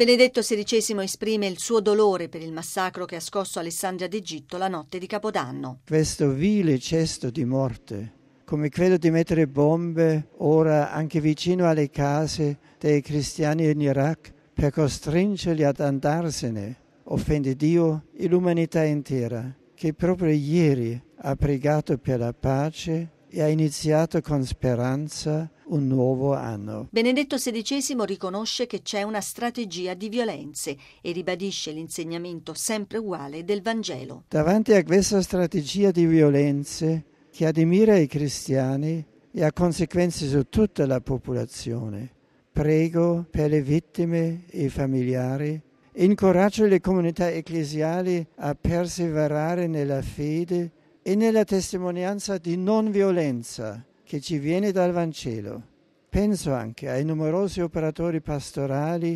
Benedetto XVI esprime il suo dolore per il massacro che ha scosso Alessandria d'Egitto la notte di Capodanno. Questo vile gesto di morte, come quello di mettere bombe ora anche vicino alle case dei cristiani in Iraq per costringerli ad andarsene, offende Dio e l'umanità intera, che proprio ieri ha pregato per la pace e ha iniziato con speranza un nuovo anno. Benedetto XVI riconosce che c'è una strategia di violenze e ribadisce l'insegnamento sempre uguale del Vangelo. Davanti a questa strategia di violenze che admira i cristiani e ha conseguenze su tutta la popolazione, prego per le vittime e i familiari, incoraggio le comunità ecclesiali a perseverare nella fede e nella testimonianza di non violenza che ci viene dal Vangelo. Penso anche ai numerosi operatori pastorali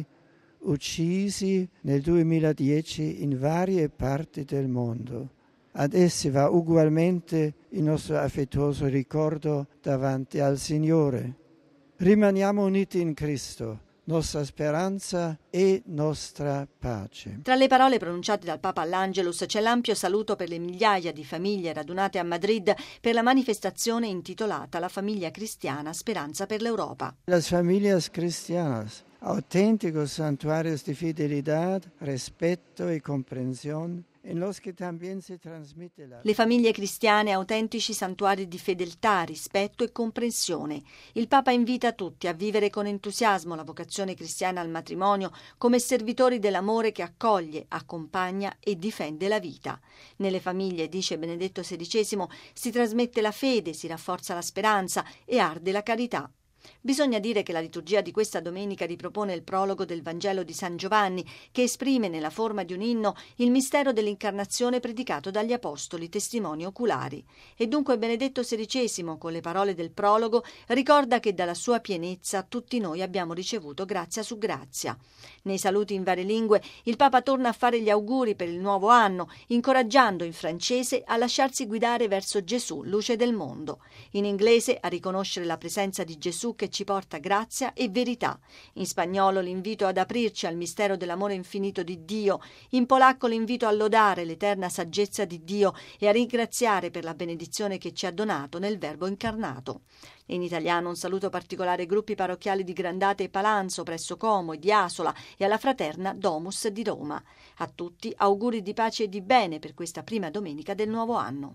uccisi nel 2010 in varie parti del mondo. Ad essi va ugualmente il nostro affettuoso ricordo davanti al Signore. Rimaniamo uniti in Cristo, nostra speranza e nostra pace. Tra le parole pronunciate dal Papa all'Angelus c'è l'ampio saluto per le migliaia di famiglie radunate a Madrid per la manifestazione intitolata La famiglia cristiana, speranza per l'Europa. Las familias cristianas, auténticos santuarios de fidelidad, respeto y comprensión, en los que también se transmite la... Le famiglie cristiane, autentici santuari di fedeltà, rispetto e comprensione. Il Papa invita tutti a vivere con entusiasmo la vocazione cristiana al matrimonio come servitori dell'amore che accoglie, accompagna e difende la vita. Nelle famiglie, dice Benedetto XVI, si trasmette la fede, si rafforza la speranza e arde la carità. Bisogna dire che la liturgia di questa domenica ripropone il prologo del Vangelo di San Giovanni, che esprime nella forma di un inno il mistero dell'incarnazione predicato dagli apostoli, testimoni oculari. E dunque Benedetto XVI, con le parole del prologo, ricorda che dalla sua pienezza tutti noi abbiamo ricevuto grazia su grazia. Nei saluti in varie lingue il Papa torna a fare gli auguri per il nuovo anno, incoraggiando in francese a lasciarsi guidare verso Gesù, luce del mondo, in inglese a riconoscere la presenza di Gesù che ci porta grazia e verità, in spagnolo l'invito ad aprirci al mistero dell'amore infinito di Dio, in polacco l'invito a lodare l'eterna saggezza di Dio e a ringraziare per la benedizione che ci ha donato nel Verbo incarnato. In italiano un saluto particolare ai gruppi parrocchiali di Grandate e Palanzo presso Como e di Asola e alla fraterna Domus di Roma. A tutti auguri di pace e di bene per questa prima domenica del nuovo anno.